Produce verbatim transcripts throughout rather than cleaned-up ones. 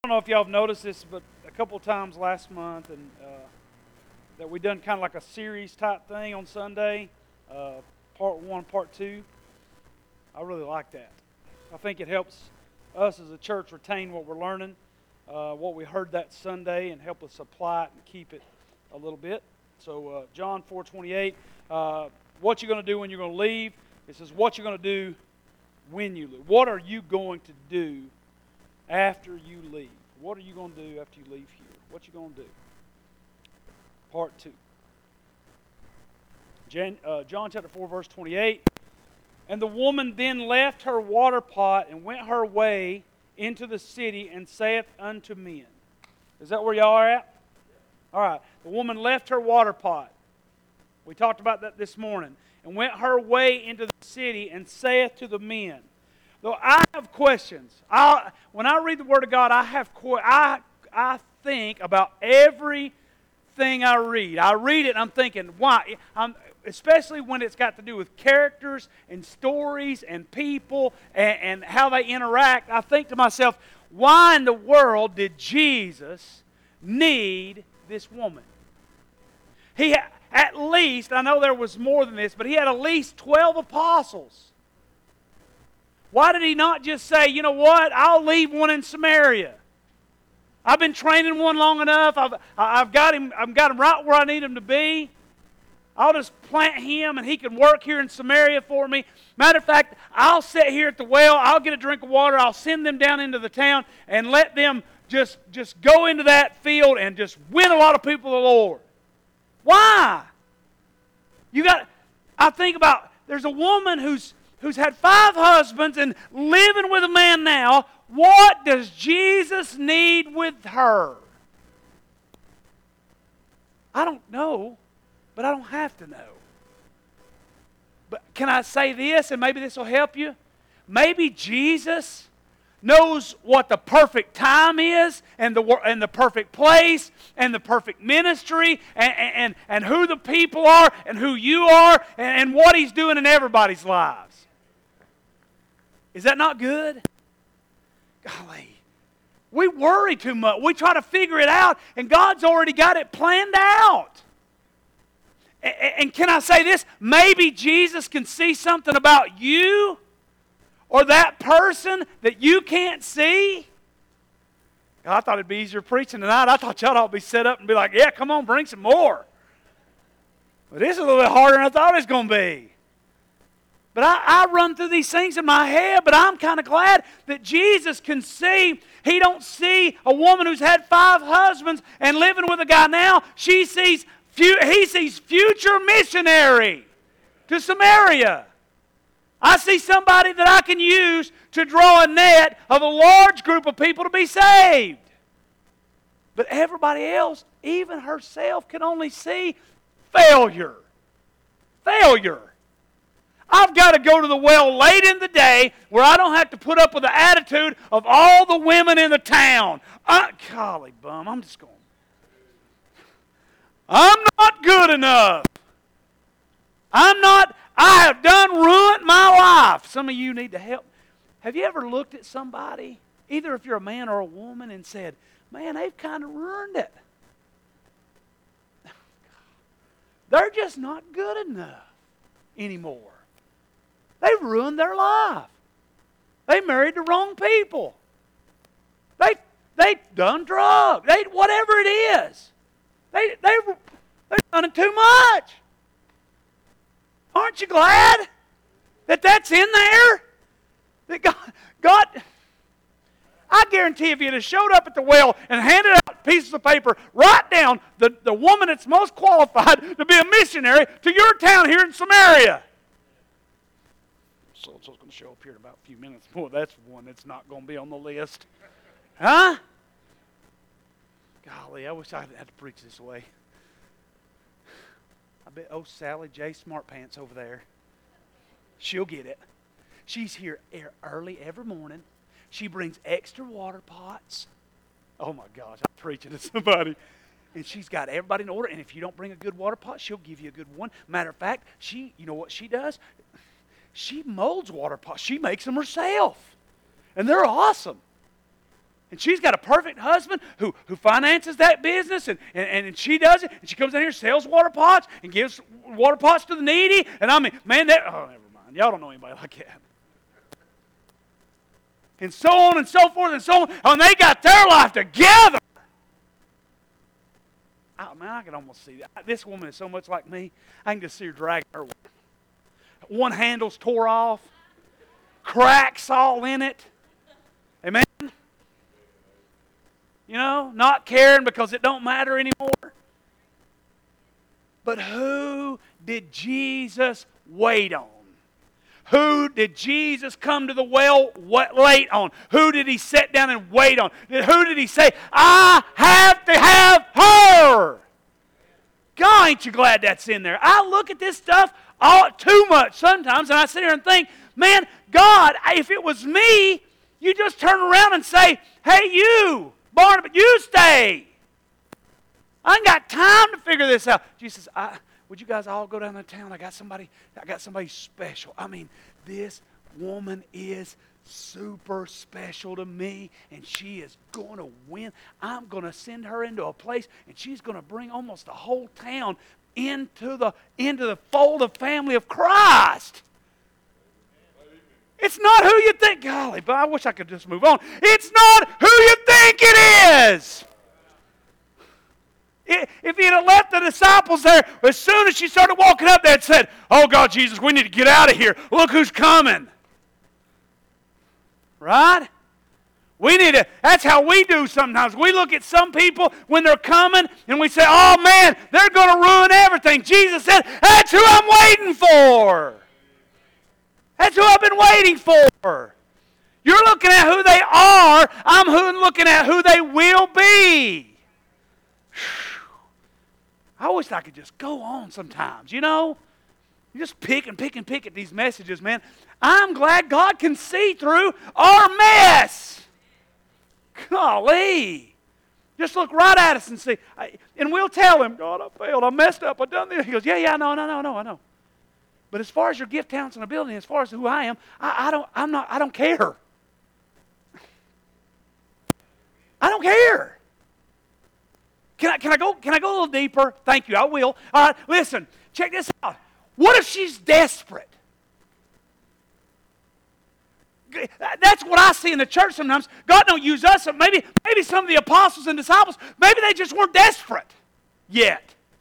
I don't know if y'all have noticed this, but a couple times last month, and uh, that we done kind of like a series type thing on Sunday, uh, part one, part two. I really like that. I think it helps us as a church retain what we're learning, uh, what we heard that Sunday, and help us apply it and keep it a little bit. So uh, John four twenty-eight, uh, what you're going to do when you're going to leave. It says what you're going to do when you leave. What are you going to do after you leave? What are you going to do after you leave here? What you going to do? Part two. Jan, uh, John chapter four, verse twenty-eight. And the woman then left her water pot and went her way into the city and saith unto men. Is that where y'all are at? All right. The woman left her water pot. We talked about that this morning. And went her way into the city and saith to the men. Though I have questions. I, when I read the Word of God, I have I I think about everything I read. I read it and I'm thinking, why? I'm, especially when it's got to do with characters and stories and people and, and how they interact. I think to myself, why in the world did Jesus need this woman? He had, at least, I know there was more than this, but he had at least twelve apostles. Why did he not just say, you know what, I'll leave one in Samaria. I've been training one long enough. I've, I've, got him, I've got him right where I need him to be. I'll just plant him and he can work here in Samaria for me. Matter of fact, I'll sit here at the well. I'll get a drink of water. I'll send them down into the town and let them just, just go into that field and just win a lot of people to the Lord. Why? You got, I think about, there's a woman who's who's had five husbands and living with a man now. What does Jesus need with her? I don't know, but I don't have to know. But can I say this, and maybe this will help you? Maybe Jesus knows what the perfect time is, and the and the perfect place, and the perfect ministry, and, and, and who the people are, and who you are, and, and what He's doing in everybody's lives. Is that not good? Golly. We worry too much. We try to figure it out, and God's already got it planned out. And, and can I say this? Maybe Jesus can see something about you or that person that you can't see. I thought it'd be easier preaching tonight. I thought y'all ought to be set up and be like, yeah, come on, bring some more. But this is a little bit harder than I thought it was going to be. But I, I run through these things in my head, but I'm kind of glad that Jesus can see. He don't see a woman who's had five husbands and living with a guy now. She sees, he sees future missionary to Samaria. I see somebody that I can use to draw a net of a large group of people to be saved. But everybody else, even herself, can only see failure. Failure. I've got to go to the well late in the day where I don't have to put up with the attitude of all the women in the town. I, golly bum, I'm just going. I'm not good enough. I'm not, I have done ruined my life. Some of you need to help. Have you ever looked at somebody, either if you're a man or a woman, and said, man, they've kind of ruined it. They're just not good enough anymore. They ruined their life. They married the wrong people. They they done drugs. They whatever it is. They they they've done it too much. Aren't you glad that that's in there? That God, God, I guarantee if you'd have showed up at the well and handed out pieces of paper, write down the, the woman that's most qualified to be a missionary to your town here in Samaria. So-and-so's going to show up here in about a few minutes. Boy, that's one that's not going to be on the list. Huh? Golly, I wish I had to preach this way. I bet, oh, Sally J. Smart Pants over there. She'll get it. She's here early every morning. She brings extra water pots. Oh, my gosh, I'm preaching to somebody. And she's got everybody in order. And if you don't bring a good water pot, she'll give you a good one. Matter of fact, she, you know what she does? She molds water pots. She makes them herself. And they're awesome. And she's got a perfect husband who, who finances that business, and, and, and she does it. And she comes down here and sells water pots and gives water pots to the needy. And I mean, man, that, oh, never mind. Y'all don't know anybody like that. And so on and so forth and so on. And they got their life together. Oh, man, I can almost see that. This woman is so much like me. I can just see her dragging her. One handle's tore off. Cracks all in it. Amen? You know, not caring because it don't matter anymore. But who did Jesus wait on? Who did Jesus come to the well late on? Who did he sit down and wait on? Who did he say, I have to have her? God, ain't you glad that's in there? I look at this stuff all, too much sometimes, and I sit here and think, man, God, if it was me, you just turn around and say, hey, you, Barnabas, you stay. I ain't got time to figure this out. Jesus says, I, would you guys all go down to town? I got somebody, I got somebody special. I mean, this woman is super special to me, and she is going to win. I'm going to send her into a place, and she's going to bring almost the whole town into the into the fold of family of Christ. It's not who you think. Golly, but I wish I could just move on. It's not who you think it is. If he had left the disciples there, as soon as she started walking up there and said, oh God, Jesus, we need to get out of here. Look who's coming. Right? We need to, that's how we do sometimes. We look at some people when they're coming and we say, oh man, they're going to ruin everything. Jesus said, that's who I'm waiting for. That's who I've been waiting for. You're looking at who they are. I'm looking at who they will be. I wish I could just go on sometimes, you know? You just pick and pick and pick at these messages, man. I'm glad God can see through our mess. Golly. Just look right at us and see. And we'll tell him, God, I failed. I messed up. I done this. He goes, yeah, yeah, no, no, no, no, I know. But as far as your gift, talents, and ability, as far as who I am, I, I don't, I'm not, I don't care. I don't care. Can I, can I go, can I go a little deeper? Thank you, I will. All right, listen, check this out. What if she's desperate? That's what I see in the church sometimes. God don't use us. Maybe, maybe some of the apostles and disciples, maybe they just weren't desperate yet.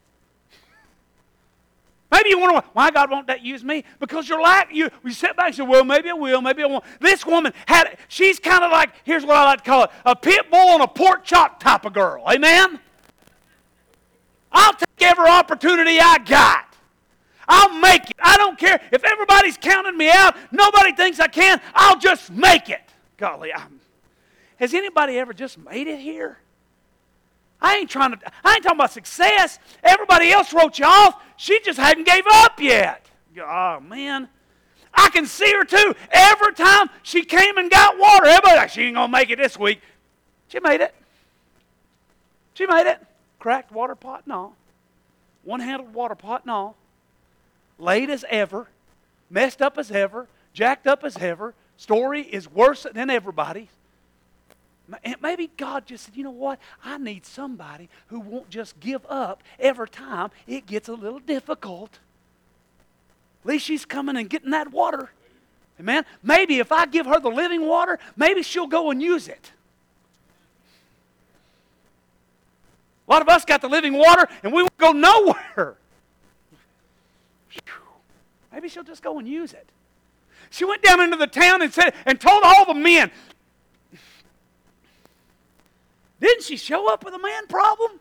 Maybe you wonder, why God won't that use me? Because you're like, you, you sit back and say, well, maybe I will, maybe I won't. This woman, had, she's kind of like, here's what I like to call it, a pit bull and a pork chop type of girl. Amen? I'll take every opportunity I got. I'll make it. I don't care. If everybody's counting me out, nobody thinks I can, I'll just make it. Golly, I'm, has anybody ever just made it here? I ain't trying to, I ain't talking about success. Everybody else wrote you off. She just hadn't gave up yet. Oh, man. I can see her too. Every time she came and got water, everybody like, she ain't going to make it this week. She made it. She made it. Cracked water pot? No. One-handled water pot? No. Late as ever. Messed up as ever. Jacked up as ever. Story is worse than everybody's. Maybe God just said, you know what? I need somebody who won't just give up every time it gets a little difficult. At least she's coming and getting that water. Amen? Maybe if I give her the living water, maybe she'll go and use it. A lot of us got the living water and we won't go nowhere. Maybe she'll just go and use it. She went down into the town and said and told all the men. Didn't she show up with a man problem?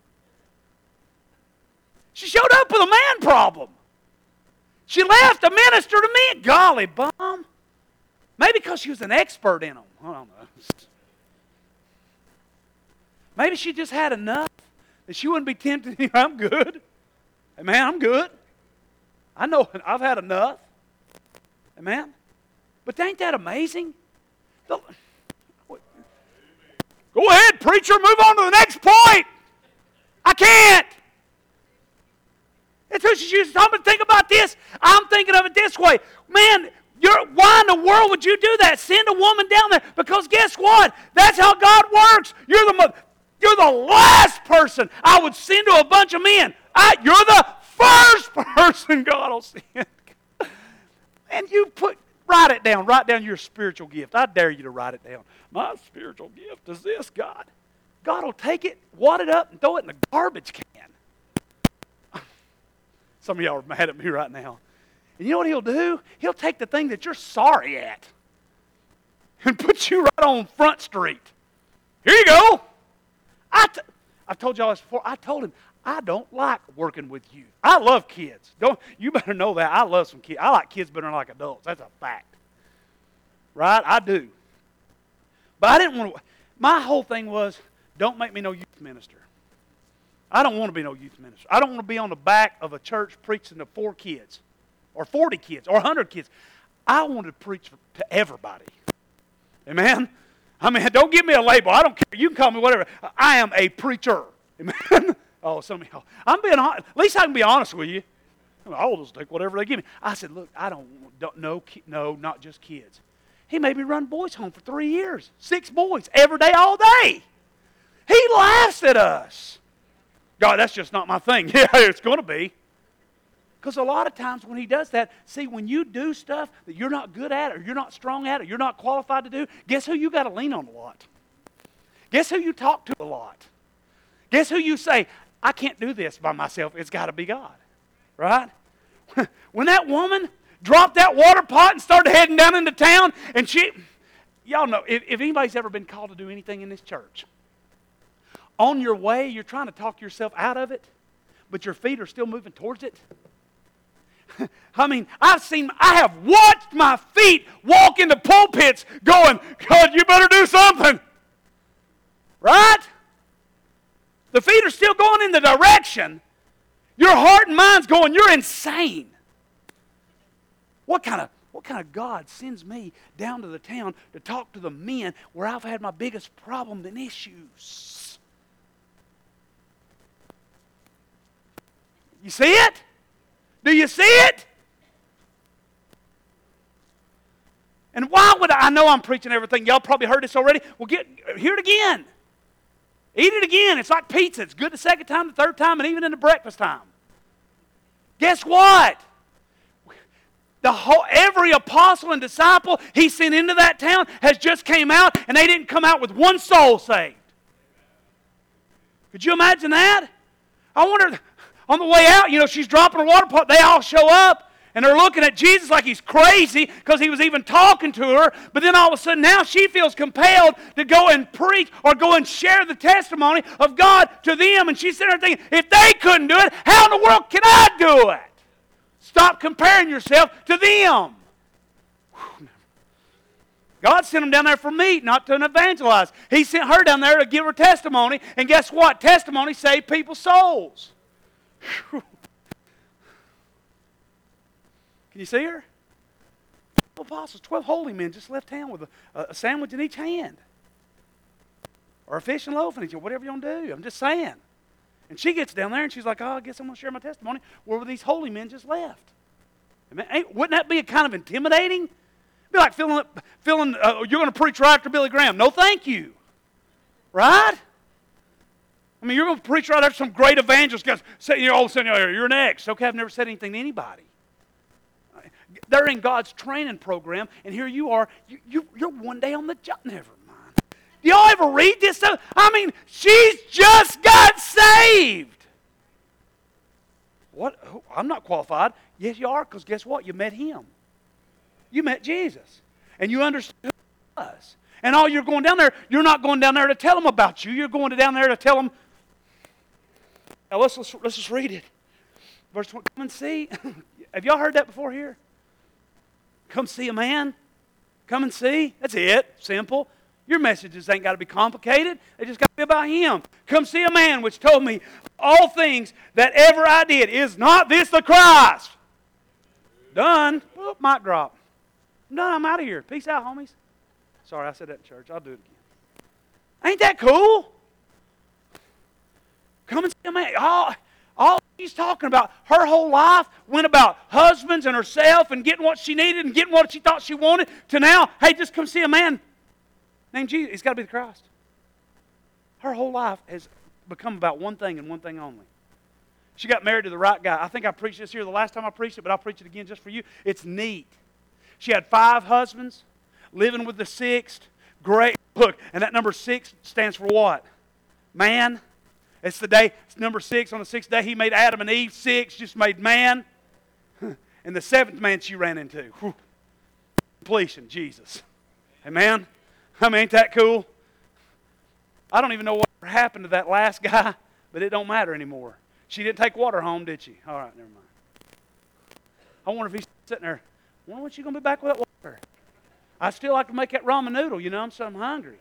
She showed up with a man problem. She left a minister to me. Golly, bum. Maybe because she was an expert in them. I don't know. Maybe she just had enough that she wouldn't be tempted. I'm good. Amen, I'm good. I know I've had enough. Amen. But ain't that amazing? The, Go ahead, preacher, move on to the next point. I can't. It's who she's using. I'm going to think about this. I'm thinking of it this way. Man, You're, why in the world would you do that? Send a woman down there. Because guess what? That's how God works. You're the, you're the last person I would send to a bunch of men. I, you're the first person God will send. And you put, write it down. Write down your spiritual gift. I dare you to write it down. My spiritual gift is this, God. God will take it, wad it up, and throw it in the garbage can. Some of y'all are mad at me right now. And you know what He'll do? He'll take the thing that you're sorry at and put you right on Front Street. Here you go. I t- I've told y'all this before. I told him, I don't like working with youth. I love kids. Don't you better know that. I love some kids. I like kids better than I like adults. That's a fact. Right? I do. But I didn't want to. My whole thing was, don't make me no youth minister. I don't want to be no youth minister. I don't want to be on the back of a church preaching to four kids or forty kids or one hundred kids. I want to preach to everybody. Amen? I mean, don't give me a label. I don't care. You can call me whatever. I am a preacher. Amen? Oh, some of y'all. I'm being honest. At least I can be honest with you. I'll just take whatever they give me. I said, look, I don't, don't no, no, not just kids. He made me run boys home for three years. Six boys, every day, all day. He laughs at us. God, that's just not my thing. Yeah, it's going to be. Because a lot of times when He does that, see, when you do stuff that you're not good at or you're not strong at or you're not qualified to do, guess who you got to lean on a lot? Guess who you talk to a lot? Guess who you say, I can't do this by myself. It's got to be God. Right? When that woman dropped that water pot and started heading down into town, and she, y'all know, if, if anybody's ever been called to do anything in this church, on your way, you're trying to talk yourself out of it, but your feet are still moving towards it. I mean, I've seen, I have watched my feet walk into pulpits going, God, you better do something. Right? The feet are still going in the direction. Your heart and mind's going, you're insane. What kind of, what kind of God sends me down to the town to talk to the men where I've had my biggest problem and issues? You see it? Do you see it? And why would I, I know I'm preaching everything. Y'all probably heard this already. Well, get hear it again. Eat it again. It's like pizza. It's good the second time, the third time, and even in the breakfast time. Guess what? The whole, every apostle and disciple He sent into that town has just came out, and they didn't come out with one soul saved. Could you imagine that? I wonder, on the way out, you know, she's dropping a water pot. They all show up, and they're looking at Jesus like He's crazy because He was even talking to her. But then all of a sudden, now she feels compelled to go and preach or go and share the testimony of God to them. And she's sitting there thinking, if they couldn't do it, how in the world can I do it? Stop comparing yourself to them. God sent them down there for me, not to evangelize. He sent her down there to give her testimony. And guess what? Testimony saved people's souls. Whew. Can you see her? twelve apostles, twelve holy men just left town with a, a sandwich in each hand. Or a fish and loaf in each hand, whatever you want to do. I'm just saying. And she gets down there and she's like, oh, I guess I'm going to share my testimony. Where were these holy men just left? I mean, ain't, wouldn't that be a kind of intimidating? It'd be like feeling, feeling uh, you're going to preach right after Billy Graham. No, thank you. Right? I mean, you're going to preach right after some great evangelist. Guys, say, you're all of a sudden, you're next. Okay, I've never said anything to anybody. They're in God's training program, and here you are. You, you, you're one day on the job. Never mind. Do y'all ever read this stuff? I mean, she's just got saved. What? I'm not qualified. Yes, you are, because guess what? You met Him. You met Jesus. And you understood who He was. And all you're going down there, you're not going down there to tell them about you. You're going down there to tell them. Now, let's, let's, let's just read it. Verse one, come and see. Have y'all heard that before here? Come see a man. Come and see. That's it. Simple. Your messages ain't got to be complicated. They just got to be about Him. Come see a man which told me all things that ever I did. Is not this the Christ? Done. Whoop, mic drop. I'm done. I'm out of here. Peace out, homies. Sorry, I said that in church. I'll do it again. Ain't that cool? Come and see a man. All, all you she's talking about. Her whole life went about husbands and herself and getting what she needed and getting what she thought she wanted, to now, hey, just come see a man named Jesus. He's got to be the Christ. Her whole life has become about one thing and one thing only. She got married to the right guy. I think I preached this here the last time I preached it, but I'll preach it again just for you. It's neat. She had five husbands, living with the sixth. Great. Look, and that number six stands for what? Man. It's the day, it's number six. On the sixth day, He made Adam and Eve. Six just made man. And the seventh man she ran into. Whew. Completion, Jesus. Amen? I mean, ain't that cool? I don't even know what happened to that last guy, but it don't matter anymore. She didn't take water home, did she? All right, never mind. I wonder if he's sitting there, I wonder when she's going to be back with that water. I still like to make that ramen noodle, you know, I'm so I'm hungry.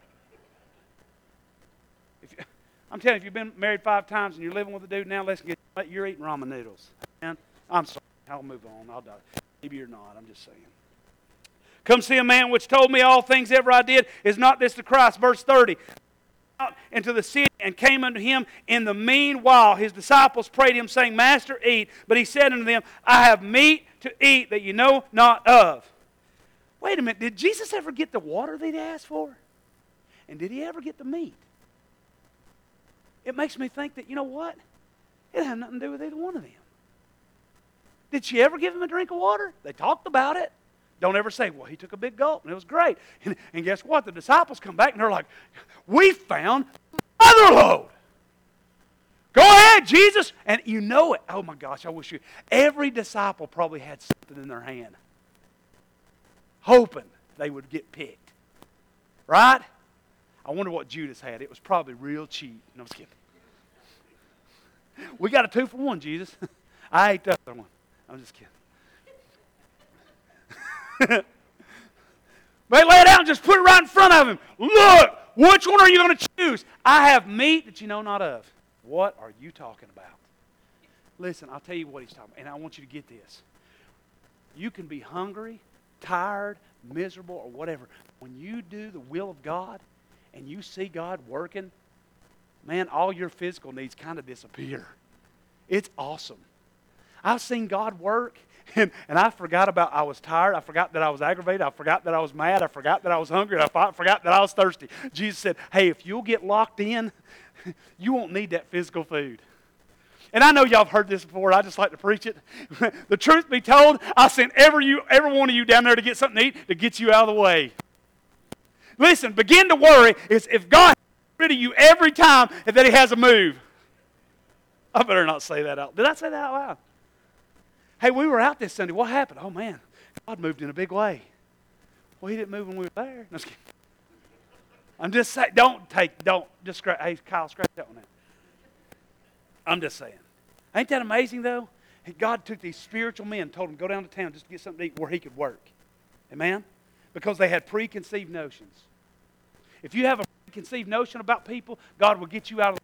If you, I'm telling you, if you've been married five times and you're living with a dude now, let's get you're eating ramen noodles. Man, I'm sorry. I'll move on. I'll die. Maybe you're not. I'm just saying. Come see a man which told me all things ever I did. Is not this the Christ? Verse thirty. Out into the city and came unto him. In the meanwhile, his disciples prayed him, saying, Master, eat. But he said unto them, I have meat to eat that you know not of. Wait a minute. Did Jesus ever get the water that he asked for? And did he ever get the meat? It makes me think that, you know what? It had nothing to do with either one of them. Did she ever give him a drink of water? They talked about it. Don't ever say, well, he took a big gulp and it was great. And, and guess what? The disciples come back and they're like, we found another load. Go ahead, Jesus. And you know it. Oh my gosh, I wish you. Every disciple probably had something in their hand, hoping they would get picked. Right? I wonder what Judas had. It was probably real cheap. No, I'm just kidding. We got a two for one, Jesus. I ate the other one. I'm just kidding. But lay it out and just put it right in front of him. Look, which one are you going to choose? I have meat that you know not of. What are you talking about? Listen, I'll tell you what he's talking about, and I want you to get this. You can be hungry, tired, miserable, or whatever. When you do the will of God and you see God working, man, all your physical needs kind of disappear. It's awesome. I've seen God work, and, and I forgot about I was tired. I forgot that I was aggravated. I forgot that I was mad. I forgot that I was hungry. I forgot that I was thirsty. Jesus said, hey, if you'll get locked in, you won't need that physical food. And I know y'all have heard this before. I just like to preach it. The truth be told, I sent every, you, every one of you down there to get something to eat to get you out of the way. Listen, begin to worry is if God gets rid of you every time that He has a move. I better not say that out. Did I say that out loud? Hey, we were out this Sunday. What happened? Oh, man, God moved in a big way. Well, He didn't move when we were there. No, just kidding. I'm just saying, don't take, don't, just scratch, hey, Kyle, scratch that one out. I'm just saying. Ain't that amazing, though? God took these spiritual men, told them, go down to town just to get something to eat where He could work. Amen? Because they had preconceived notions. If you have a preconceived notion about people, God will get you out of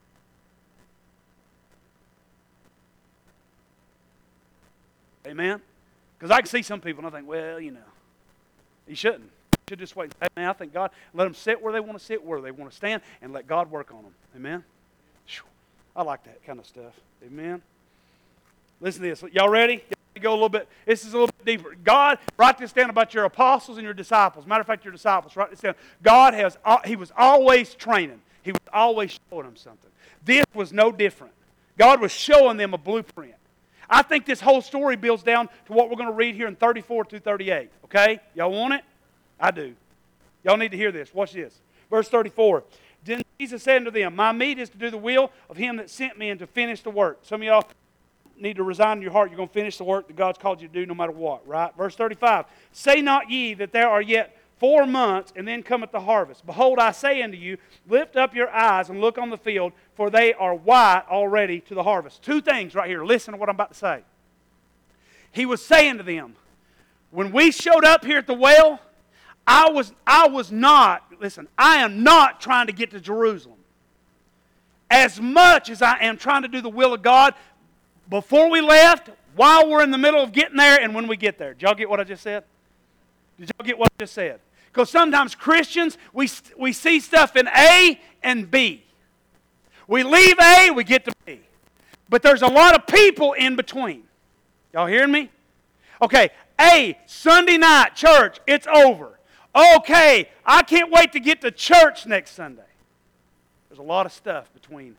the Amen? Because I can see some people and I think, well, you know, you shouldn't. You should just wait. Hey, man, I think God, let them sit where they want to sit, where they want to stand, and let God work on them. Amen? Whew. I like that kind of stuff. Amen? Listen to this. Y'all ready? Y'all go a little bit. This is a little bit deeper. God, write this down about your apostles and your disciples. Matter of fact, your disciples. Write this down. God has, He was always training. He was always showing them something. This was no different. God was showing them a blueprint. I think this whole story builds down to what we're going to read here in thirty-four through thirty-eight. Okay? Y'all want it? I do. Y'all need to hear this. Watch this. Verse thirty-four. Then Jesus said unto them, my meat is to do the will of Him that sent me and to finish the work. Some of y'all need to resign in your heart. You're going to finish the work that God's called you to do no matter what, right? Verse thirty-five. Say not ye that there are yet four months, and then cometh the harvest. Behold, I say unto you, lift up your eyes and look on the field, for they are white already to the harvest. Two things right here. Listen to what I'm about to say. He was saying to them, when we showed up here at the well, I was, I was not, listen, I am not trying to get to Jerusalem. As much as I am trying to do the will of God, before we left, while we're in the middle of getting there, and when we get there. Did y'all get what I just said? Did y'all get what I just said? Because sometimes Christians, we, we see stuff in A and B. We leave A, we get to B. But there's a lot of people in between. Y'all hearing me? Okay, A, Sunday night, church, it's over. Okay, I can't wait to get to church next Sunday. There's a lot of stuff between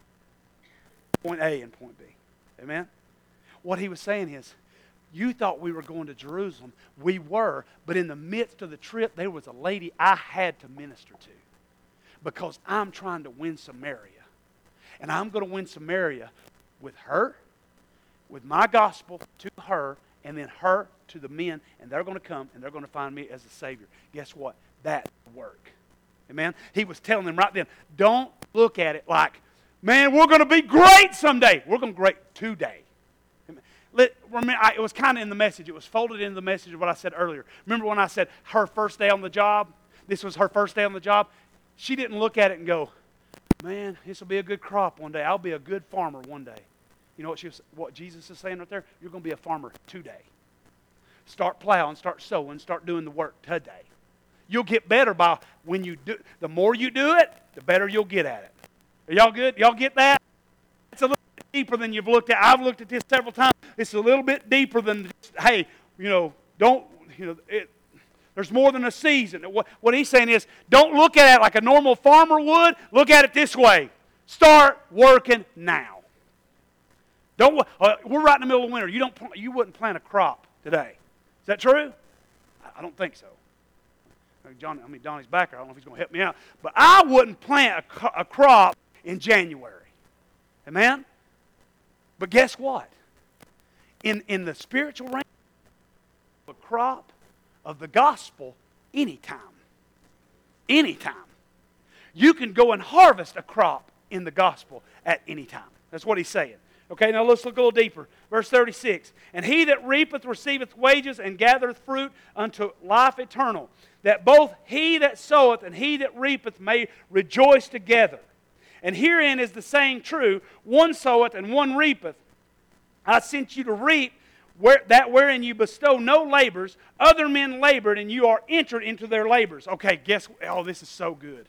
point A and point B. Amen? What he was saying is, you thought we were going to Jerusalem. We were, but in the midst of the trip, there was a lady I had to minister to because I'm trying to win Samaria. And I'm going to win Samaria with her, with my gospel to her, and then her to the men, and they're going to come and they're going to find me as a Savior. Guess what? That work. Amen? He was telling them right then, don't look at it like, man, we're going to be great someday. We're going to be great today. Let, remember, I, it was kind of in the message. It was folded into the message of what I said earlier. Remember when I said her first day on the job? This was her first day on the job. She didn't look at it and go, man, this will be a good crop one day. I'll be a good farmer one day. You know what, she was, what Jesus is saying right there? You're going to be a farmer today. Start plowing, start sowing, start doing the work today. You'll get better by when you do. The more you do it, the better you'll get at it. Are y'all good? Y'all get that? It's a little bit deeper than you've looked at. I've looked at this several times. It's a little bit deeper than, just, hey, you know, don't, you know, it, there's more than a season. What, what he's saying is, don't look at it like a normal farmer would. Look at it this way. Start working now. Don't. Uh, we're right in the middle of winter. You don't. You wouldn't plant a crop today. Is that true? I don't think so. John, I mean, Donnie's back there. I don't know if he's going to help me out. But I wouldn't plant a, a crop in January. Amen? But guess what? In, in the spiritual realm, a crop of the gospel anytime. Anytime. You can go and harvest a crop in the gospel at any time. That's what he's saying. Okay, now let's look a little deeper. Verse thirty-six. And he that reapeth receiveth wages and gathereth fruit unto life eternal, that both he that soweth and he that reapeth may rejoice together. And herein is the saying true, one soweth and one reapeth. I sent you to reap where, that wherein you bestow no labors. Other men labored, and you are entered into their labors. Okay, guess what? Oh, this is so good.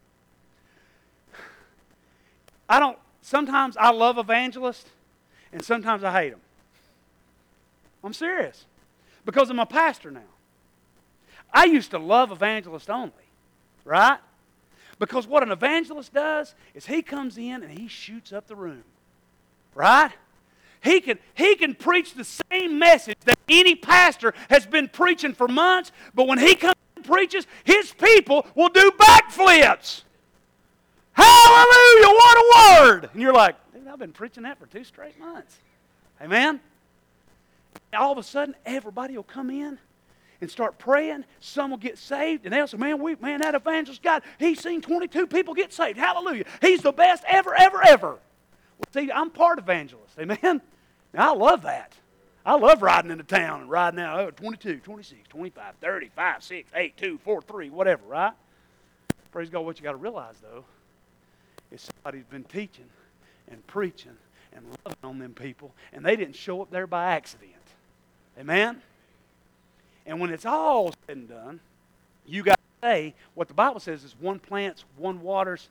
I don't, sometimes I love evangelists, and sometimes I hate them. I'm serious. Because I'm a pastor now. I used to love evangelists only, right? Because what an evangelist does is he comes in and he shoots up the room, right? He can, he can preach the same message that any pastor has been preaching for months, but when he comes and preaches, his people will do backflips. Hallelujah, what a word! And you're like, dude, I've been preaching that for two straight months. Amen? All of a sudden, everybody will come in and start praying. Some will get saved, and they'll say, man, we, man, that evangelist God, he's seen twenty-two people get saved. Hallelujah. He's the best ever, ever, ever. Well, see, I'm part evangelist. Amen? Now, I love that. I love riding into town and riding out, oh, twenty-two, twenty-six, twenty-five, thirty, five, six, eight, two, four, three, whatever, right? Praise God, what you got to realize, though, is somebody's been teaching and preaching and loving on them people, and they didn't show up there by accident. Amen? And when it's all said and done, you got to say what the Bible says is one plants, one waters.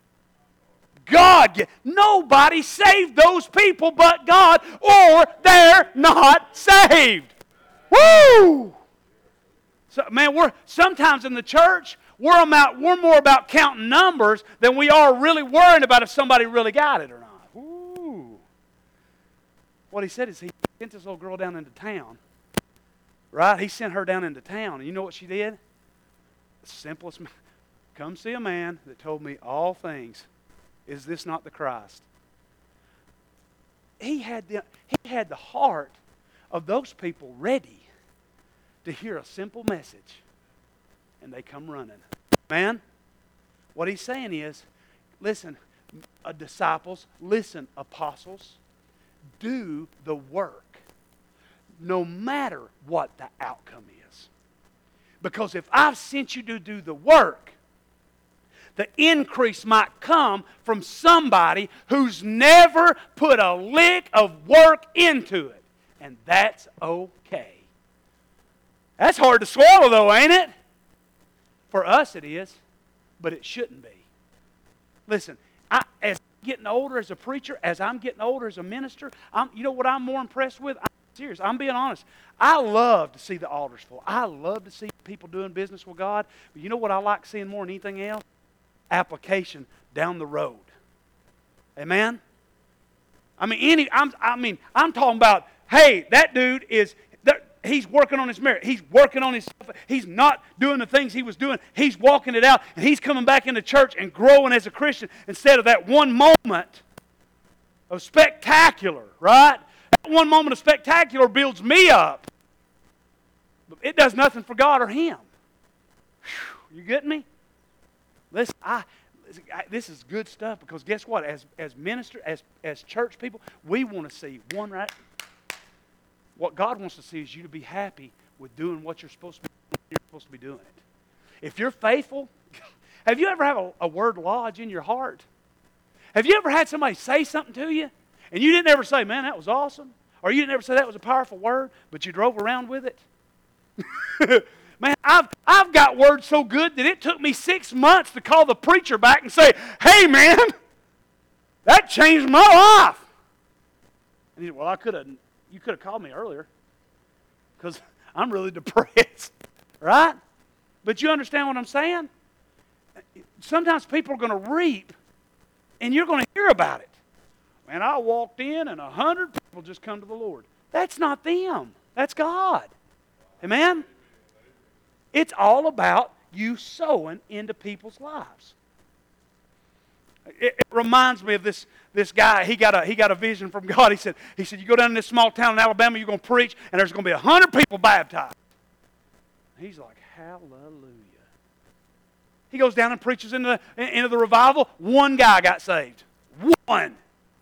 God, nobody saved those people but God, or they're not saved. Woo! So, man, we're sometimes in the church, we're about we're more about counting numbers than we are really worrying about if somebody really got it or not. Ooh. What he said is he sent this little girl down into town. Right? He sent her down into town. And you know what she did? The simplest, come see a man that told me all things. Is this not the Christ? He had the, he had the heart of those people ready to hear a simple message. And they come running. Man, what he's saying is, listen, uh, disciples, listen, apostles, do the work. No matter what the outcome is. Because if I've sent you to do the work, the increase might come from somebody who's never put a lick of work into it. And that's okay. That's hard to swallow though, ain't it? For us it is, but it shouldn't be. Listen, I, as getting older as a preacher, as I'm getting older as a minister, I'm, you know what I'm more impressed with? I'm serious. I'm being honest. I love to see the altars full. I love to see people doing business with God. But you know what I like seeing more than anything else? Application down the road. Amen? I mean, any, I'm, I mean, I'm talking about, hey, that dude is, he's working on his marriage. He's working on his stuff. He's not doing the things he was doing. He's walking it out. And he's coming back into church and growing as a Christian instead of that one moment of spectacular, right? That one moment of spectacular builds me up. But it does nothing for God or him. Whew, you getting me? Listen, I... This is good stuff because guess what? As as minister, as as church people, we want to see one right. What God wants to see is you to be happy with doing what you're supposed to be. You're supposed to be doing it. If you're faithful, have you ever had a, a word lodge in your heart? Have you ever had somebody say something to you and you didn't ever say, "Man, that was awesome," or you didn't ever say that was a powerful word, but you drove around with it? Man, I've, I've got words so good that it took me six months to call the preacher back and say, "Hey, man, that changed my life." And he said, "Well, I could have, you could have called me earlier because I'm really depressed." Right? But you understand what I'm saying? Sometimes people are going to reap and you're going to hear about it. Man, I walked in and a hundred people just come to the Lord. That's not them. That's God. Amen? It's all about you sowing into people's lives. It, it reminds me of this, this guy. He got a he got a vision from God. He said, he said, you go down in this small town in Alabama, you're going to preach, and there's going to be a hundred people baptized. He's like, hallelujah. He goes down and preaches into the, into the revival. One guy got saved. One.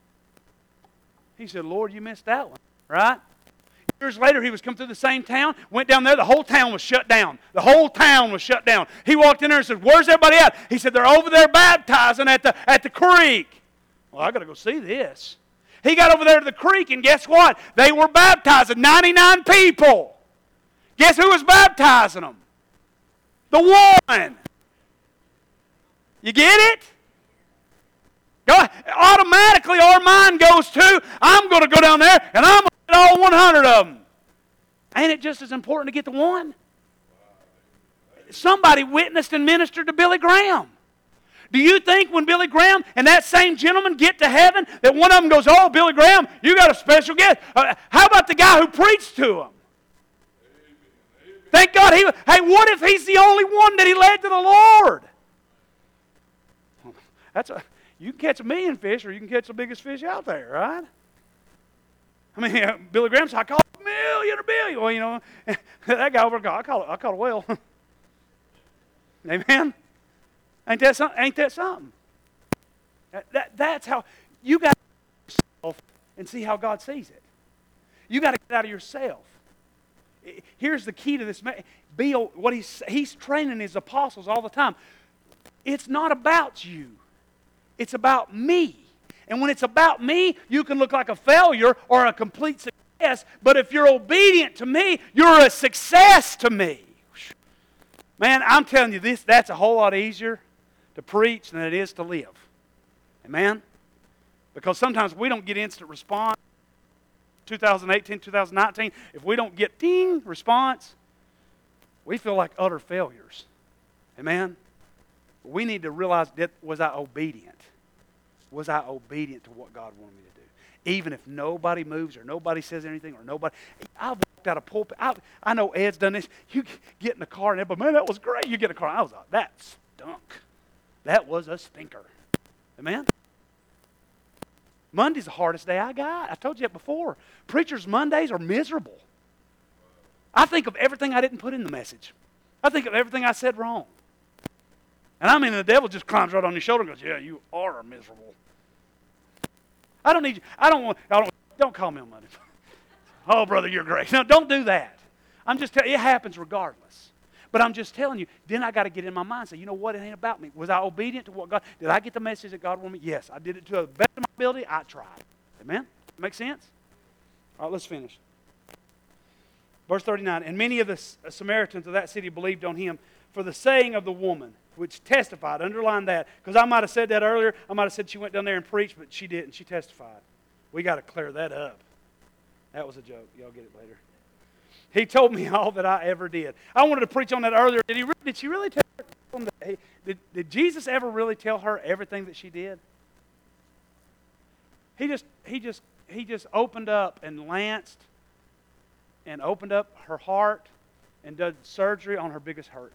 He said, Lord, you missed that one, right? Years later, he was coming through the same town, went down there, the whole town was shut down. The whole town was shut down. He walked in there and said, where's everybody at? He said, they're over there baptizing at the, at the creek. Well, I got to go see this. He got over there to the creek, and guess what? They were baptizing ninety-nine people. Guess who was baptizing them? The one. You get it? Go, automatically our mind goes to, I'm going to go down there, and I'm going to get all one hundred of them. Ain't it just as important to get the one? Somebody witnessed and ministered to Billy Graham. Do you think when Billy Graham and that same gentleman get to heaven that one of them goes, oh, Billy Graham, you got a special gift? Uh, how about the guy who preached to him? Thank God he, hey, what if he's the only one that he led to the Lord? That's a, you can catch a million fish or you can catch the biggest fish out there, right? I mean, uh, Billy Graham said, I call it a million or billion. Well, you know, that guy over there, I call it, I call it a whale. Amen? Ain't that something? Ain't that something? That, that, that's how, you got to yourself and see how God sees it. You got to get out of yourself. Here's the key to this. Be what he's, he's training his apostles all the time. It's not about you. It's about me. And when it's about me, you can look like a failure or a complete success. But if you're obedient to me, you're a success to me. Man, I'm telling you, this that's a whole lot easier to preach than it is to live. Amen? Because sometimes we don't get instant response. twenty eighteen, twenty nineteen, if we don't get ding response, we feel like utter failures. Amen? We need to realize that, was I obedient? Was I obedient to what God wanted me to do? Even if nobody moves or nobody says anything or nobody... I've walked out of pulpit. I, I know Ed's done this. You get in the car and everybody, man, that was great. You get in the car. I was like, that stunk. That was a stinker. Amen? Monday's the hardest day I got. I told you that before. Preachers' Mondays are miserable. I think of everything I didn't put in the message. I think of everything I said wrong. And I mean, the devil just climbs right on your shoulder and goes, yeah, you are miserable. I don't need you. I don't want, I don't, don't call me on Monday. Oh, brother, you're great. No, don't do that. I'm just telling you, it happens regardless. But I'm just telling you, then I got to get in my mind and say, you know what, it ain't about me. Was I obedient to what God, did I get the message that God wanted me? Yes, I did it to the best of my ability. I tried. Amen? Make sense? All right, let's finish. Verse thirty-nine, and many of the Samaritans of that city believed on him for the saying of the woman, which testified. Underline that. Because I might have said that earlier. I might have said she went down there and preached, but she didn't. She testified. We got to clear that up. That was a joke. Y'all get it later. He told me all that I ever did. I wanted to preach on that earlier. Did he? Did she really tell her? Did, did Jesus ever really tell her everything that she did? He just, he just, he just opened up and lanced and opened up her heart and did surgery on her biggest hurt.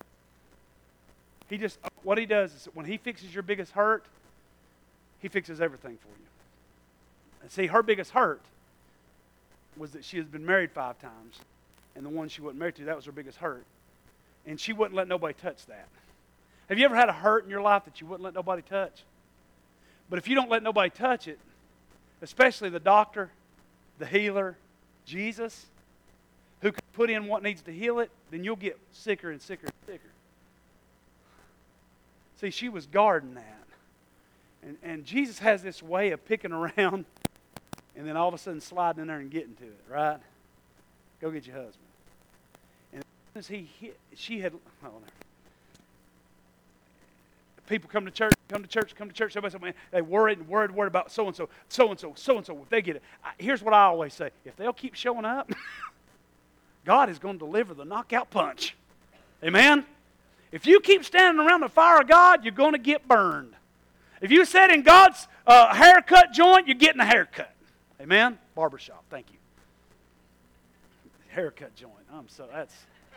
He just, what he does is when he fixes your biggest hurt, he fixes everything for you. And see, her biggest hurt was that she has been married five times, and the one she wasn't married to, that was her biggest hurt. And she wouldn't let nobody touch that. Have you ever had a hurt in your life that you wouldn't let nobody touch? But if you don't let nobody touch it, especially the doctor, the healer, Jesus, who can put in what needs to heal it, then you'll get sicker and sicker and sicker. See, she was guarding that. And, and Jesus has this way of picking around and then all of a sudden sliding in there and getting to it, right? Go get your husband. And as he hit, she had, oh, no. People come to church, come to church, come to church. Somebody said, man, they worried and worried, worried about so-and-so, so-and-so, so-and-so. If they get it, I, here's what I always say. If they'll keep showing up, God is going to deliver the knockout punch. Amen? If you keep standing around the fire of God, you're going to get burned. If you sit in God's uh, haircut joint, you're getting a haircut. Amen? Barbershop, thank you. Haircut joint. I'm so, that's...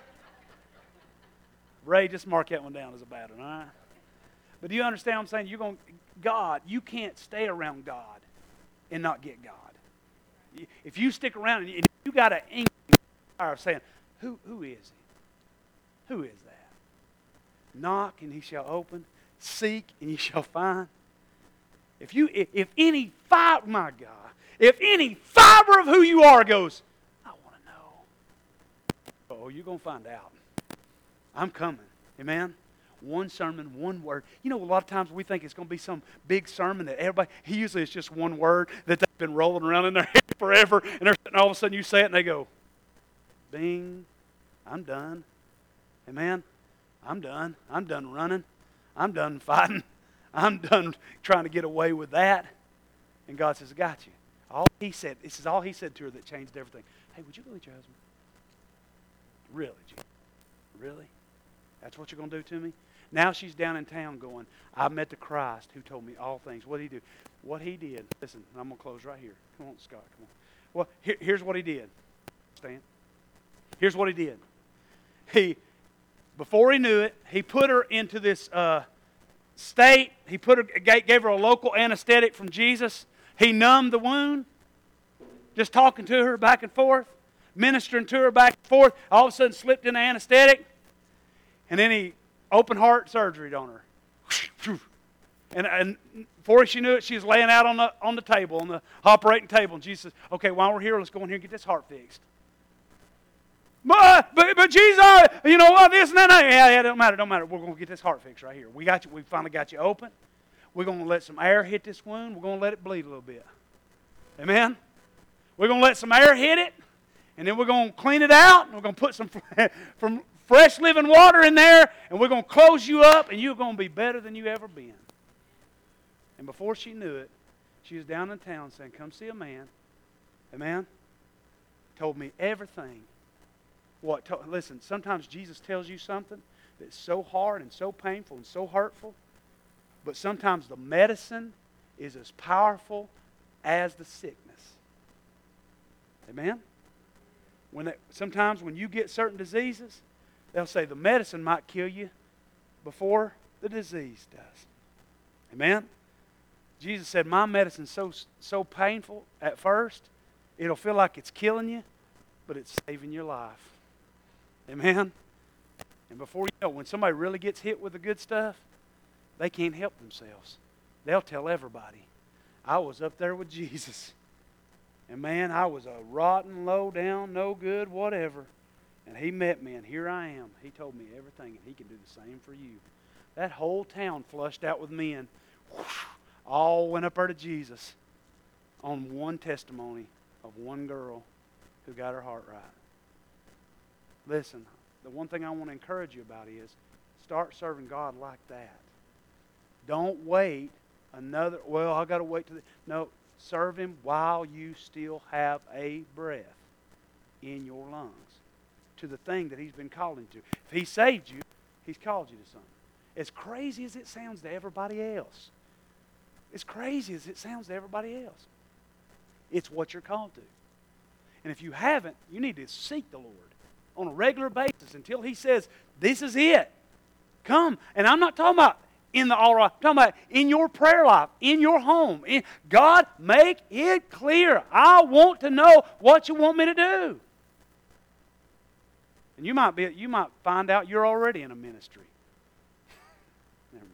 Ray, just mark that one down as a bad one, all right? But do you understand what I'm saying? You're going, God, you can't stay around God and not get God. If you stick around and you, and you got an inkling of saying, who, who is he? Who is that? Knock and he shall open. Seek and you shall find. If you, if, if any fiber, my God, if any fiber of who you are goes, I want to know. Oh, you're going to find out. I'm coming. Amen? One sermon, one word. You know, a lot of times we think it's going to be some big sermon that everybody, he usually it's just one word that they've been rolling around in their head forever, and, they're, and all of a sudden you say it and they go, bing, I'm done. Amen? I'm done. I'm done running. I'm done fighting. I'm done trying to get away with that. And God says, I got you. All he said, this is all he said to her that changed everything. Hey, would you go get your husband? Really, Jesus? Really? That's what you're going to do to me? Now she's down in town going, I met the Christ who told me all things. What did he do? What he did, listen, I'm going to close right here. Come on, Scott, come on. Well, here, here's what he did. Stand. Here's what he did. He, before he knew it, he put her into this uh, state. He put her, gave her a local anesthetic from Jesus. He numbed the wound, just talking to her back and forth, ministering to her back and forth. All of a sudden slipped in anesthetic. And then he open heart surgery on her. And, and before she knew it, she was laying out on the, on the table, on the operating table. And Jesus says, okay, while we're here, let's go in here and get this heart fixed. But, but, but Jesus, you know what, this and that. Yeah, yeah, it don't matter, don't matter. We're going to get this heart fixed right here. We got you. We finally got you open. We're going to let some air hit this wound. We're going to let it bleed a little bit. Amen? We're going to let some air hit it. And then we're going to clean it out. And we're going to put some from fresh living water in there, and we're going to close you up, and you're going to be better than you ever been. And before she knew it, she was down in town saying, come see a man. Amen? Told me everything. What? To, listen, sometimes Jesus tells you something that's so hard and so painful and so hurtful, but sometimes the medicine is as powerful as the sickness. Amen? When they, sometimes when you get certain diseases, they'll say the medicine might kill you before the disease does. Amen? Jesus said, my medicine's so, so painful at first, it'll feel like it's killing you, but it's saving your life. Amen? And before you know, when somebody really gets hit with the good stuff, they can't help themselves. They'll tell everybody. I was up there with Jesus. And man, I was a rotten, low down, no good, whatever. And he met me, and here I am. He told me everything, and he can do the same for you. That whole town flushed out with men. Whoosh, all went up there to Jesus on one testimony of one girl who got her heart right. Listen, the one thing I want to encourage you about is Start serving God like that. Don't wait another, well, I got to wait till the, no, serve Him while you still have a breath in your lungs to the thing that He's been calling to. If He saved you, He's called you to something. As crazy as it sounds to everybody else, as crazy as it sounds to everybody else, it's what you're called to. And if you haven't, you need to seek the Lord on a regular basis until He says, this is it. Come. And I'm not talking about in the all right. I'm talking about in your prayer life, in your home. In, God, make it clear. I want to know what you want me to do. And you might be, you might find out you're already in a ministry. Never mind.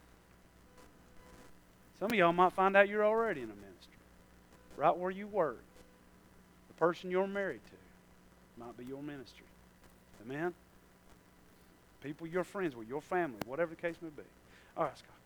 Some of y'all might find out you're already in a ministry. Right where you work. The person you're married to might be your ministry. Amen? People you're friends with, your family, whatever the case may be. All right, Scott.